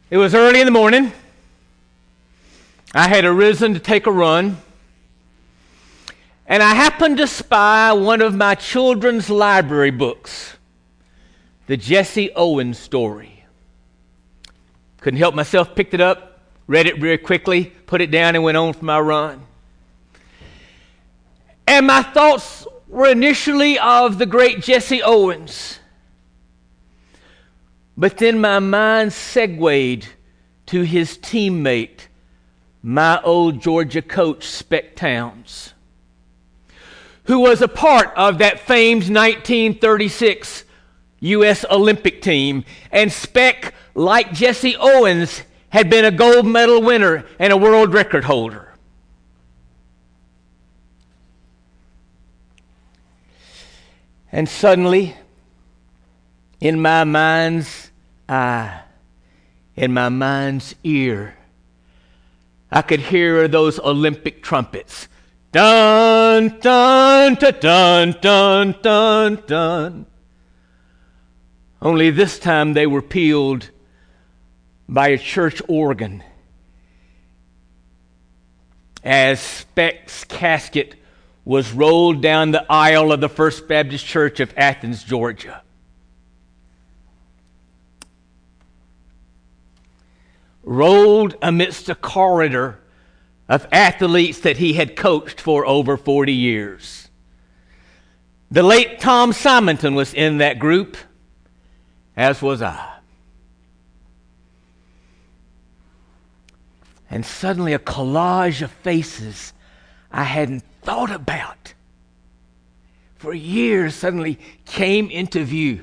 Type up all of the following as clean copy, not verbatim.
It was early in the morning. I had arisen to take a run, and I happened to spy one of my children's library books, the Jesse Owens story. Couldn't help myself, picked it up, read it very quickly, put it down, and went on for my run. And my thoughts were initially of the great Jesse Owens. But then my mind segued to his teammate, my old Georgia coach, Spec Towns, who was a part of that famed 1936 U.S. Olympic team. And Spec, like Jesse Owens, had been a gold medal winner and a world record holder. And suddenly, in my mind's eye, in my mind's ear, I could hear those Olympic trumpets. Dun, dun, dun, dun, dun, dun, dun. Only this time they were pealed by a church organ as Spec's casket was rolled down the aisle of the First Baptist Church of Athens, Georgia. Rolled amidst a corridor of athletes that he had coached for over 40 years. The late Tom Simonton was in that group, as was I. And suddenly a collage of faces I hadn't thought about for years suddenly came into view.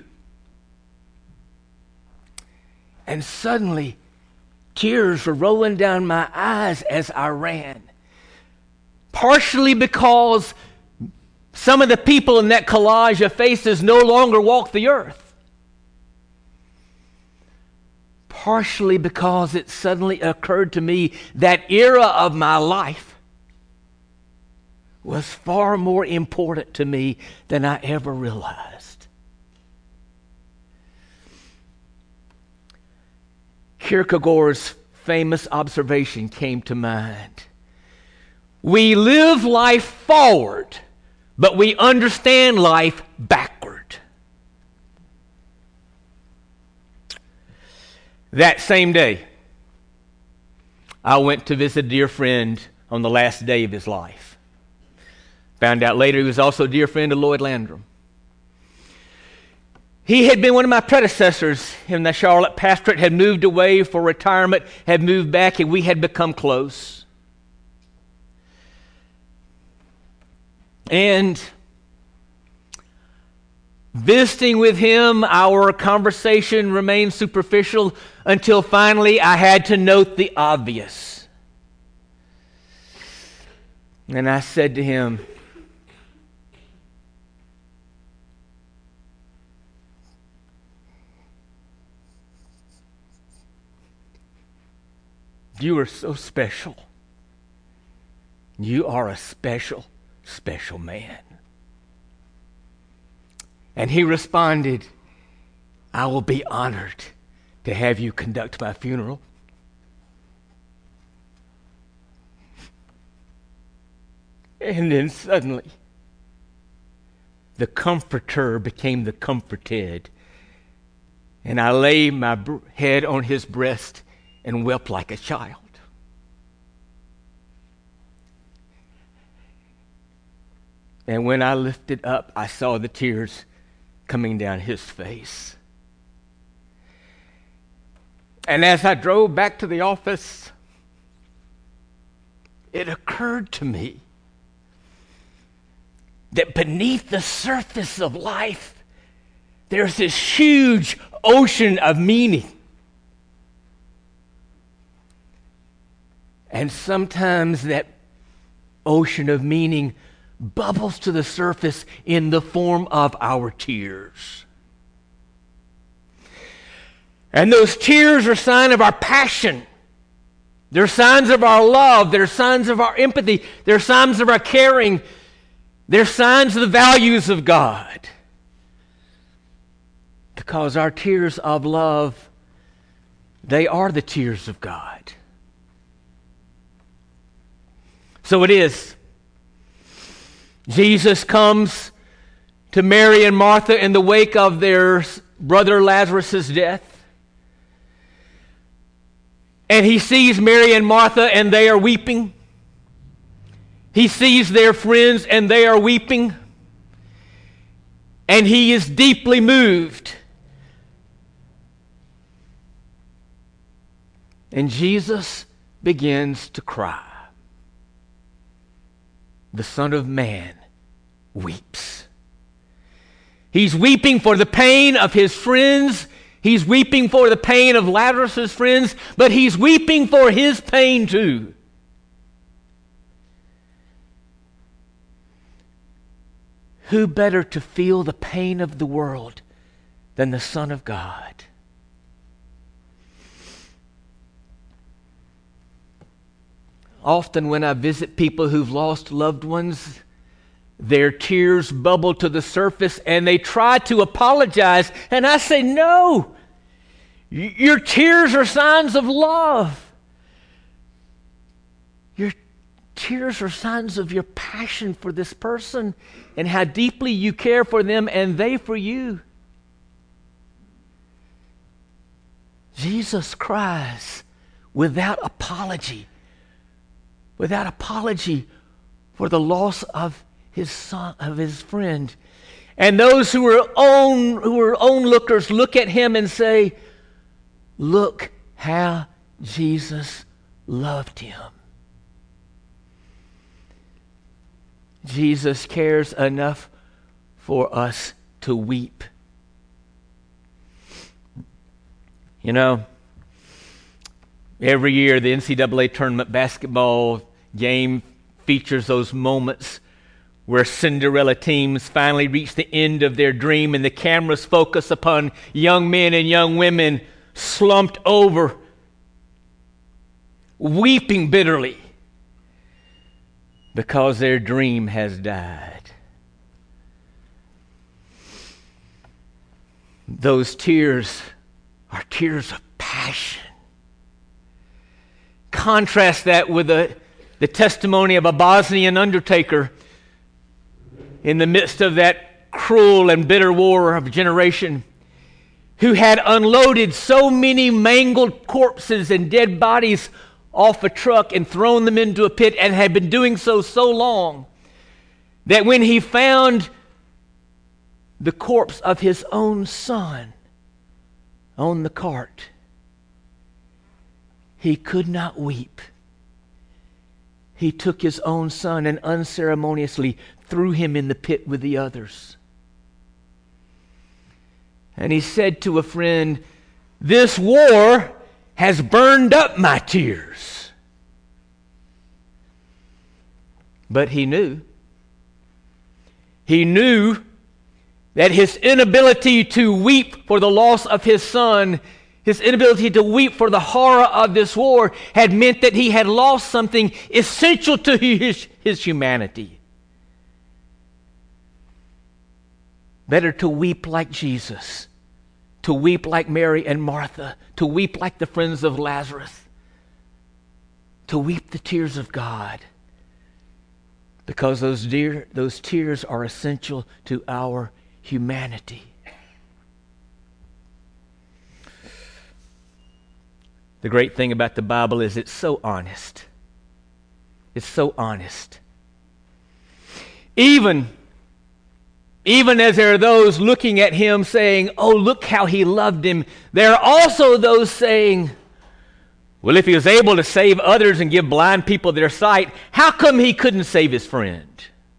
And suddenly tears were rolling down my eyes as I ran. Partially because some of the people in that collage of faces no longer walk the earth. Partially because it suddenly occurred to me that era of my life was far more important to me than I ever realized. Kierkegaard's famous observation came to mind. We live life forward, but we understand life backward. That same day, I went to visit a dear friend on the last day of his life. Found out later he was also a dear friend of Lloyd Landrum. He had been one of my predecessors in the Charlotte pastorate, had moved away for retirement, had moved back, and we had become close. And visiting with him, our conversation remained superficial until finally I had to note the obvious. And I said to him, "You are so special. You are a special, special man." And he responded, "I will be honored to have you conduct my funeral." And then suddenly, the comforter became the comforted. And I lay my head on his breast and wept like a child. And when I lifted up, I saw the tears coming down his face. And as I drove back to the office, it occurred to me that beneath the surface of life, there's this huge ocean of meaning. And sometimes that ocean of meaning bubbles to the surface in the form of our tears. And those tears are a sign of our passion. They're signs of our love. They're signs of our empathy. They're signs of our caring. They're signs of the values of God. Because our tears of love, They are the tears of God. So it is. Jesus comes to Mary and Martha in the wake of their brother Lazarus' death. And he sees Mary and Martha and they are weeping. He sees their friends and they are weeping. And he is deeply moved. And Jesus begins to cry. The Son of Man weeps. He's weeping for the pain of his friends. He's weeping for the pain of Lazarus' friends, but he's weeping for his pain too. Who better to feel the pain of the world than the Son of God? Often when I visit people who've lost loved ones, their tears bubble to the surface and they try to apologize. And I say, no, your tears are signs of love. Your tears are signs of your passion for this person and how deeply you care for them and they for you. Jesus cries without apology for the loss of his son, of his friend. And those who are onlookers look at him and say, look how Jesus loved him. Jesus cares enough for us to weep. You know, every year the NCAA tournament basketball game features those moments where Cinderella teams finally reach the end of their dream and the cameras focus upon young men and young women slumped over, weeping bitterly because their dream has died. Those tears are tears of passion. Contrast that with the testimony of a Bosnian undertaker in the midst of that cruel and bitter war of a generation, who had unloaded so many mangled corpses and dead bodies off a truck and thrown them into a pit, and had been doing so long that when he found the corpse of his own son on the cart, he could not weep. He took his own son and unceremoniously threw him in the pit with the others. And he said to a friend, "This war has burned up my tears." But he knew that his inability to weep for the loss of his son, his inability to weep for the horror of this war, had meant that he had lost something essential to his humanity. Better to weep like Jesus, to weep like Mary and Martha, to weep like the friends of Lazarus, to weep the tears of God, because those tears are essential to our humanity. The great thing about the Bible is it's so honest. It's so honest. Even as there are those looking at him saying, "Oh, look how he loved him," there are also those saying, "Well, if he was able to save others and give blind people their sight, how come he couldn't save his friend?"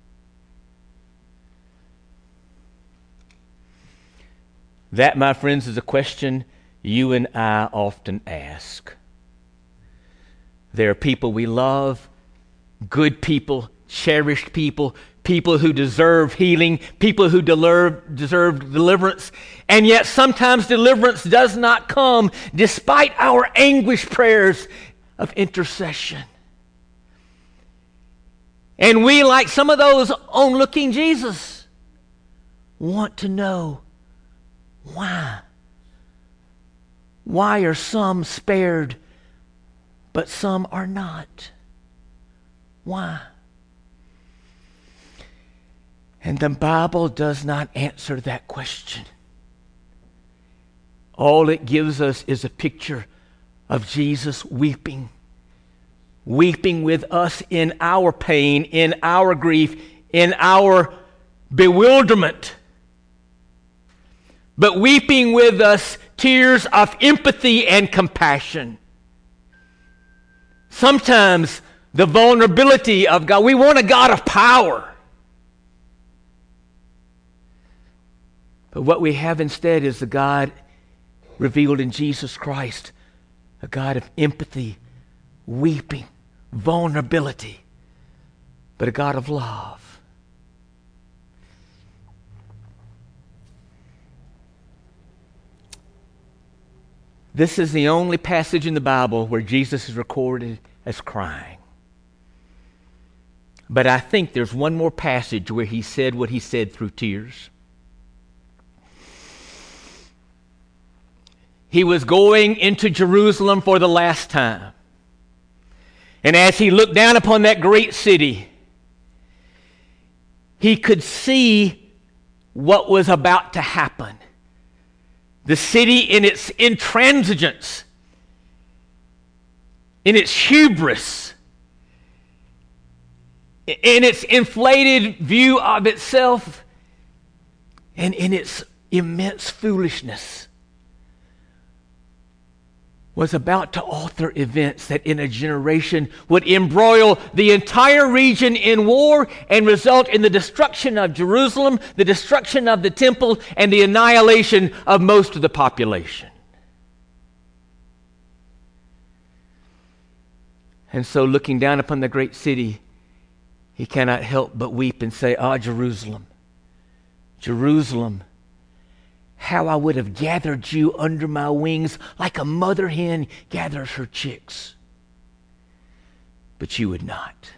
That, my friends, is a question you and I often ask. There are people we love, good people, cherished people, people who deserve healing, people who deserve deliverance, and yet sometimes deliverance does not come despite our anguished prayers of intercession. And we, like some of those onlooking Jesus, want to know why. Why are some spared, but some are not? Why? And the Bible does not answer that question. All it gives us is a picture of Jesus weeping. Weeping with us in our pain, in our grief, in our bewilderment. But weeping with us tears of empathy and compassion. Sometimes the vulnerability of God, we want a God of power. But what we have instead is the God revealed in Jesus Christ, a God of empathy, weeping, vulnerability, but a God of love. This is the only passage in the Bible where Jesus is recorded as crying. But I think there's one more passage where he said what he said through tears. He was going into Jerusalem for the last time. And as he looked down upon that great city, he could see what was about to happen. The city in its intransigence, in its hubris, in its inflated view of itself, and in its immense foolishness, was about to author events that in a generation would embroil the entire region in war and result in the destruction of Jerusalem, the destruction of the temple, and the annihilation of most of the population. And so looking down upon the great city, he cannot help but weep and say, "Ah, Jerusalem, Jerusalem, how I would have gathered you under my wings like a mother hen gathers her chicks. But you would not."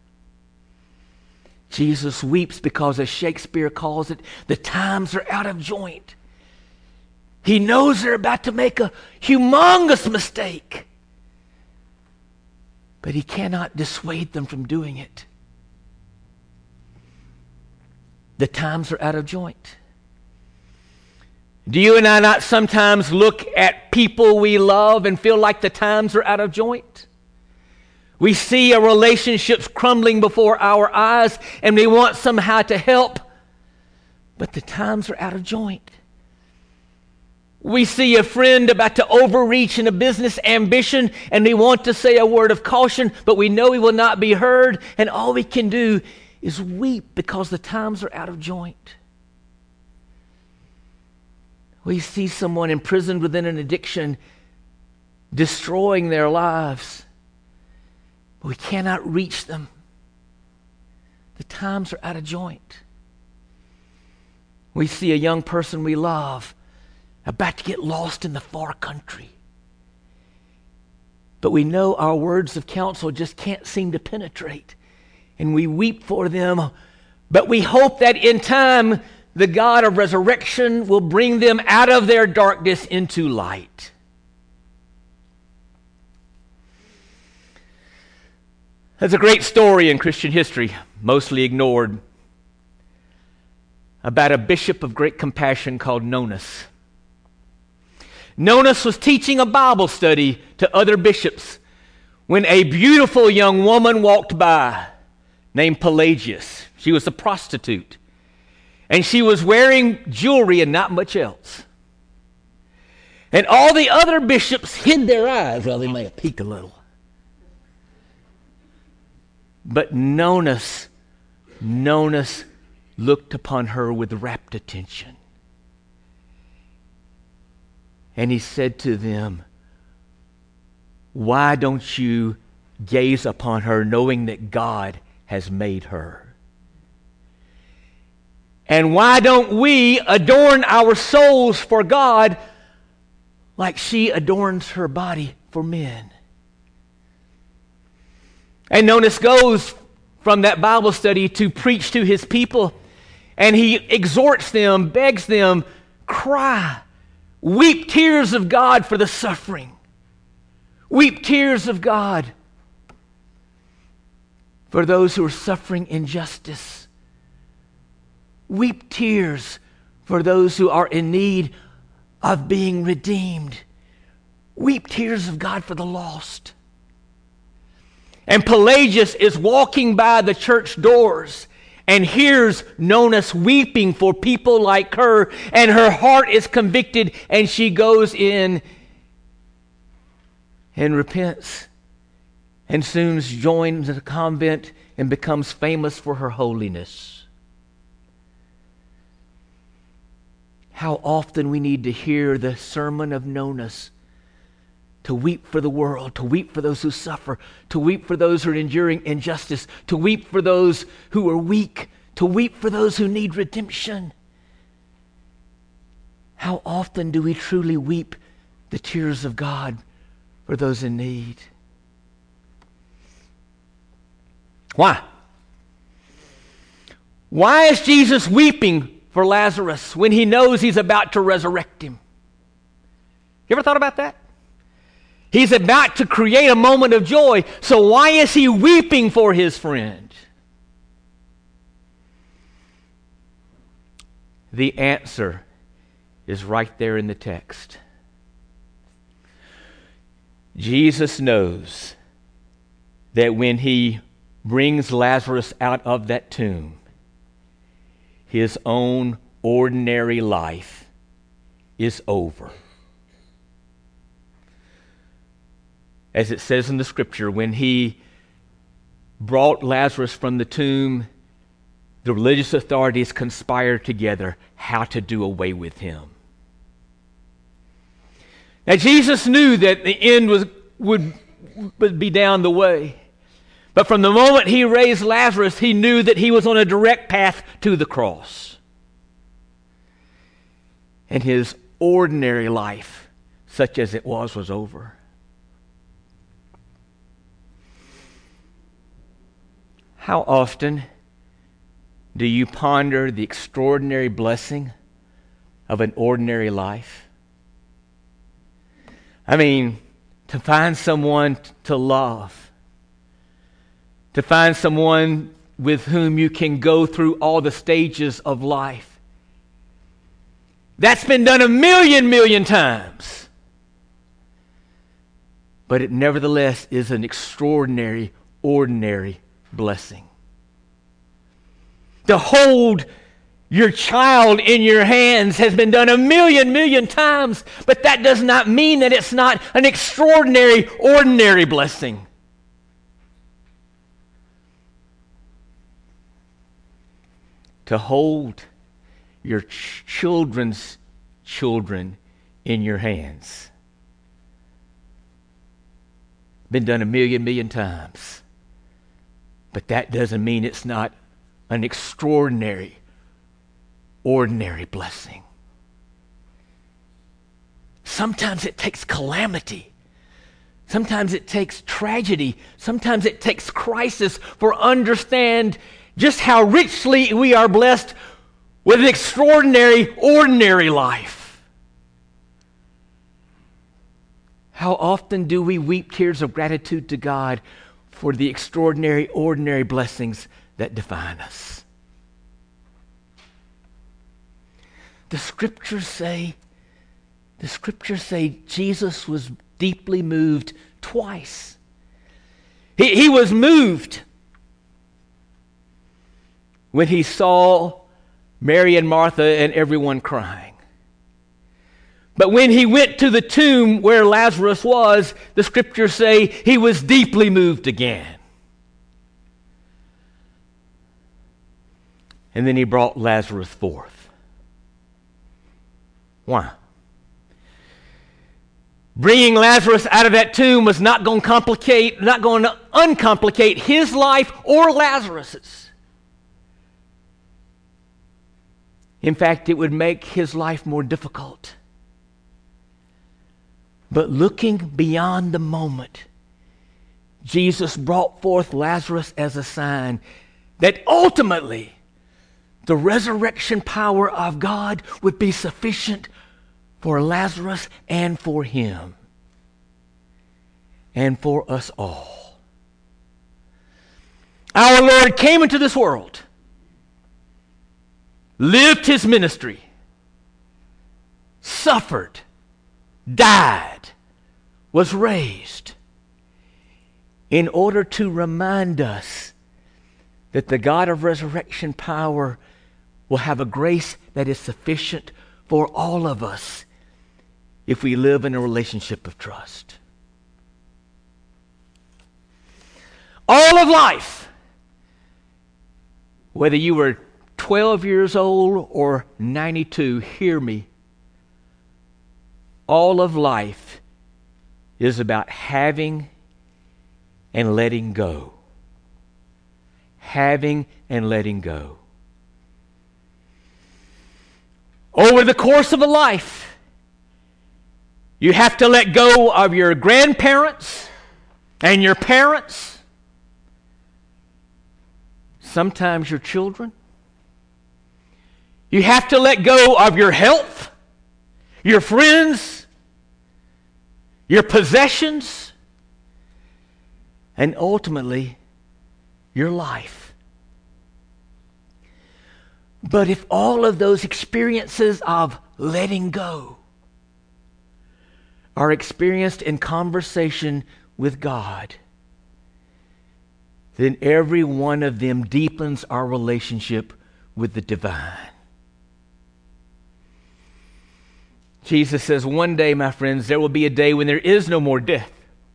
Jesus weeps because, as Shakespeare calls it, the times are out of joint. He knows they're about to make a humongous mistake, but he cannot dissuade them from doing it. The times are out of joint. Do you and I not sometimes look at people we love and feel like the times are out of joint? We see a relationships crumbling before our eyes and we want somehow to help, but the times are out of joint. We see a friend about to overreach in a business ambition and we want to say a word of caution, but we know he will not be heard, and all we can do is weep because the times are out of joint. We see someone imprisoned within an addiction, destroying their lives. But we cannot reach them. The times are out of joint. We see a young person we love about to get lost in the far country. But we know our words of counsel just can't seem to penetrate. And we weep for them. But we hope that in time, the God of resurrection will bring them out of their darkness into light. There's a great story in Christian history, mostly ignored, about a bishop of great compassion called Nonus. Nonus was teaching a Bible study to other bishops when a beautiful young woman walked by named Pelagius. She was a prostitute. And she was wearing jewelry and not much else. And all the other bishops hid their eyes. Well, they may have peeked a little. But Nonus looked upon her with rapt attention. And he said to them, "Why don't you gaze upon her knowing that God has made her? And why don't we adorn our souls for God like she adorns her body for men?" And Nonus goes from that Bible study to preach to his people, and he exhorts them, begs them, cry, Weep tears of God for the suffering. Weep tears of God for those who are suffering injustice. Weep tears for those who are in need of being redeemed. Weep tears of God for the lost. And Pelagius is walking by the church doors and hears Nonus weeping for people like her, and her heart is convicted, and she goes in and repents and soon joins a convent and becomes famous for her holiness. How often we need to hear the sermon of Nonus, to weep for the world, to weep for those who suffer, to weep for those who are enduring injustice, to weep for those who are weak, to weep for those who need redemption. How often do we truly weep the tears of God for those in need? Why? Why is Jesus weeping for Lazarus when he knows he's about to resurrect him? You ever thought about that? He's about to create a moment of joy, so why is he weeping for his friend? The answer is right there in the text. Jesus knows that when he brings Lazarus out of that tomb, his own ordinary life is over. As it says in the scripture, when he brought Lazarus from the tomb, the religious authorities conspired together how to do away with him. Now Jesus knew that the end would be down the way. But from the moment he raised Lazarus, he knew that he was on a direct path to the cross. And his ordinary life, such as it was over. How often do you ponder the extraordinary blessing of an ordinary life? I mean, to find someone to love, to find someone with whom you can go through all the stages of life. That's been done a million times. But it nevertheless is an extraordinary, ordinary blessing. To hold your child in your hands has been done a million times, but that does not mean that it's not an extraordinary, ordinary blessing. To hold your children's children in your hands. Been done a million times. But that doesn't mean it's not an extraordinary, ordinary blessing. Sometimes it takes calamity. Sometimes it takes tragedy. Sometimes it takes crisis for understand just how richly we are blessed with an extraordinary, ordinary life. How often do we weep tears of gratitude to God for the extraordinary, ordinary blessings that define us? The scriptures say Jesus was deeply moved twice. He was moved when he saw Mary and Martha and everyone crying. But when he went to the tomb where Lazarus was, the scriptures say he was deeply moved again. And then he brought Lazarus forth. Why? Bringing Lazarus out of that tomb was not going to uncomplicate his life or Lazarus's. In fact, it would make his life more difficult. But looking beyond the moment, Jesus brought forth Lazarus as a sign that ultimately the resurrection power of God would be sufficient for Lazarus and for him and for us all. Our Lord came into this world, lived his ministry, suffered, died, was raised in order to remind us that the God of resurrection power will have a grace that is sufficient for all of us if we live in a relationship of trust. All of life, whether you were 12 years old or 92, hear me. All of life is about having and letting go. Having and letting go. Over the course of a life, you have to let go of your grandparents and your parents, sometimes your children. You have to let go of your health, your friends, your possessions, and ultimately, your life. But if all of those experiences of letting go are experienced in conversation with God, then every one of them deepens our relationship with the divine. Jesus says, one day, my friends, there will be a day when there is no more death.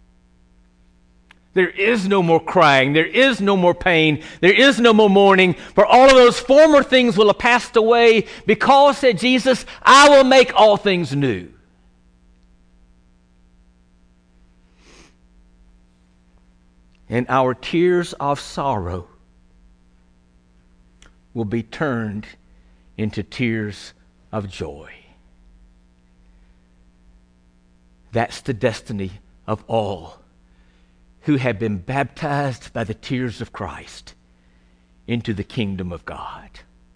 There is no more crying. There is no more pain. There is no more mourning. For all of those former things will have passed away because, said Jesus, I will make all things new. And our tears of sorrow will be turned into tears of joy. That's the destiny of all who have been baptized by the tears of Christ into the kingdom of God.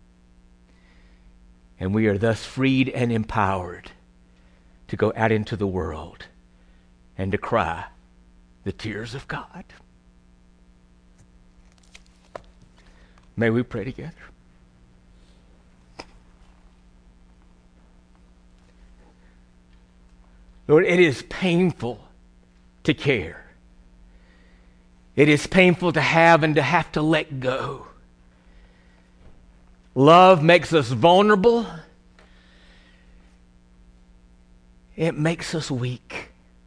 And we are thus freed and empowered to go out into the world and to cry the tears of God. May we pray together. Lord, it is painful to care. It is painful to have and to have to let go. Love makes us vulnerable. It makes us weak.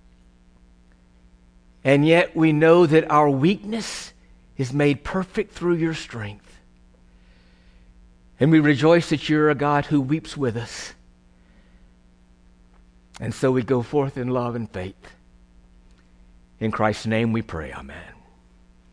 And yet we know that our weakness is made perfect through your strength. And we rejoice that you're a God who weeps with us. And so we go forth in love and faith. In Christ's name we pray, amen.